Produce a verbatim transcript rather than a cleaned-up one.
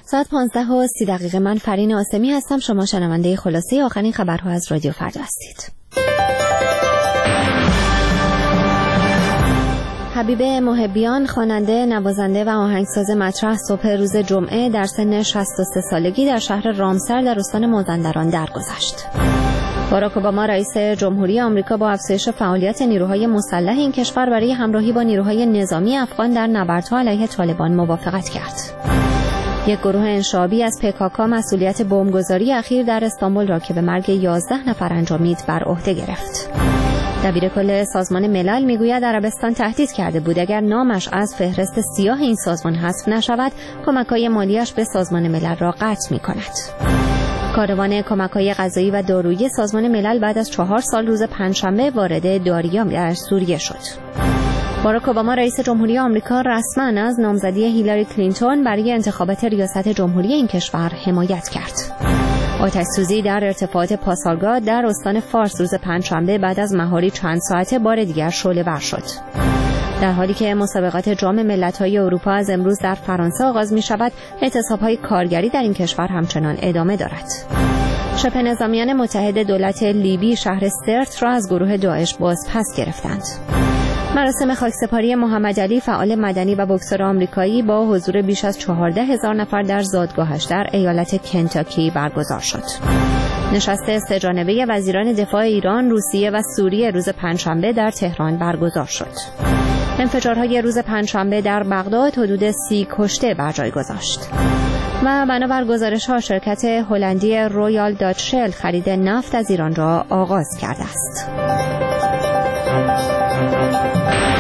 ساعت پانزده و سی دقیقه. من فرین آسمی هستم. شما شنونده خلاصه آخرین خبرها از رادیو فردا هستید. حبیب محبیان، خواننده، نوازنده و آهنگساز مطرح، صبح روز جمعه در سن شصت و سه سالگی در شهر رامسر در استان مازندران درگذشت. باراک اوباما رئیس جمهوری آمریکا با افزایش فعالیت نیروهای مسلح این کشور برای همراهی با نیروهای نظامی افغان در نبردها علیه طالبان موافقت کرد. یک گروه انشابی از پکاکا مسئولیت بمبگذاری اخیر در استانبول را که به مرگ یازده نفر انجامید بر عهده گرفت. دبیرکل سازمان ملل میگوید عربستان تهدید کرده بود اگر نامش از فهرست سیاه این سازمان حذف نشود، کمک‌های مالیش به سازمان ملل را قطع می‌کند. کاروان کمک‌های غذایی و دارویی سازمان ملل بعد از چهار سال روز پنجشنبه وارد داریا در سوریه شد. باراک اوباما رئیس جمهوری آمریکا رسما از نامزدی هیلاری کلینتون برای انتخابات ریاست جمهوری این کشور حمایت کرد. آتش‌سوزی در ارتفاعات پاسارگاد در استان فارس روز پنجشنبه بعد از مهاری چند ساعته بار دیگر شعله‌ور شد. در حالی که مسابقات جام ملت‌های اروپا از امروز در فرانسه آغاز می‌شود، اعتصاب‌های کارگری در این کشور همچنان ادامه دارد. شبه نظامیان متحد دولت لیبی شهر سرت را از گروه داعش بازپس گرفتند. مراسم خاکسپاری محمد علی، فعال مدنی و بوکسور آمریکایی با حضور بیش از چهارده هزار نفر در زادگاهش در ایالت کنتاکی برگزار شد. نشست سه‌جانبه وزیران دفاع ایران، روسیه و سوریه روز پنجشنبه در تهران برگزار شد. انفجارهای روز پنجشنبه در بغداد حدود سی کشته بر جای گذاشت. و بنابر گزارش‌ها شرکت هلندی رویال داچ شل خرید نفت از ایران را آغاز کرده است.